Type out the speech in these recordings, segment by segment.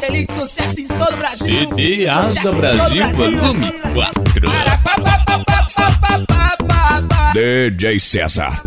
delícia, sucesso em todo o Brasil. CD Asa Brasil Volume 4. DJ César.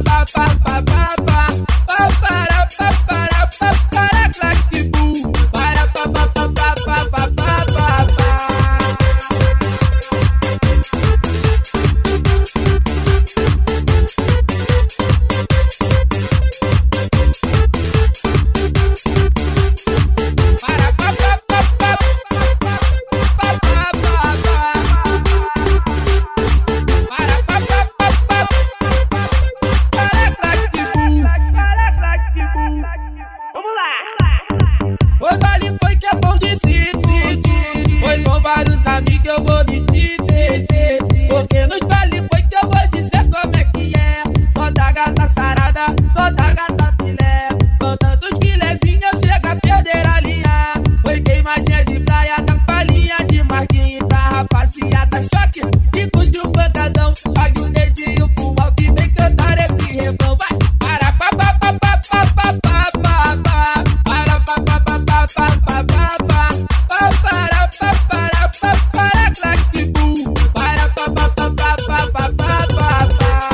O baile foi que é bom de se curtir. Foi com vários amigos eu vou me divertir. Porque nos baile foi que eu vou dizer como é que é. Só da gata sarada, só da gata filé. Com tantos filezinhos eu chego a perder a linha. Foi queimadinha de praia, da palhinha de marquinhos pra rapaziada. Choque, rico de um pancadão. Jogue o dedinho pro alto e vem cantar esse refrão. Vai, para pa pa pa pa pa pa pa pa pa. Para pa pa pa pa pa pa pa pa. Para pa para pa para claque bum. Para pa pa pa pa pa pa pa pa.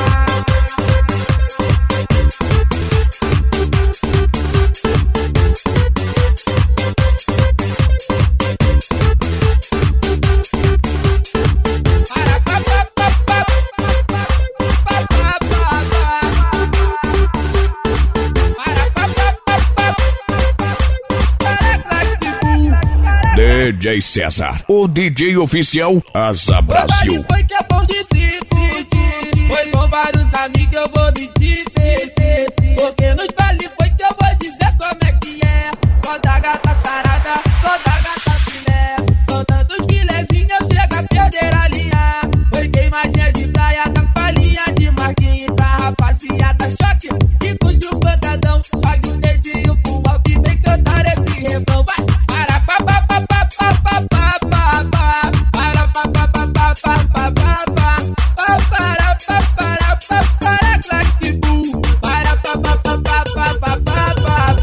DJ César, o DJ oficial Asa Brasil. Foi que é bom de se curtir. Foi com vários amigos eu vou me divertir. Porque nos baile foi que eu vou dizer como é que é. Só da gata sarada, só da gata filé. Com tantos filezinhos eu chego a perder a linha. Foi queimadinha de praia, da palhinha de marquinhos pra rapaziada. Choque, rico de um pancadão. Jogue o dedinho pro alto e vem cantar esse refrão. Vai, para pa pa pa pa pa pa pa pa pa. Para pa pa pa pa pa pa pa pa. Para pa para pa para claque bum. Para pa pa pa pa pa pa pa pa.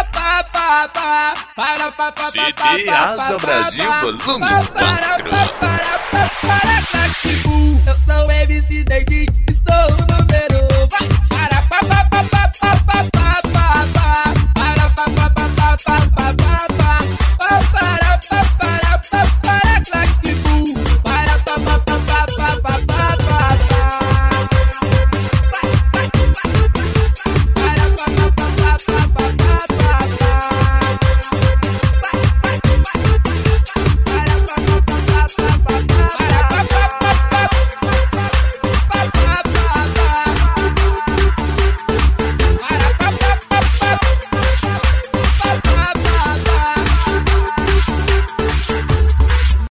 CD Asa Brasil Volume 4.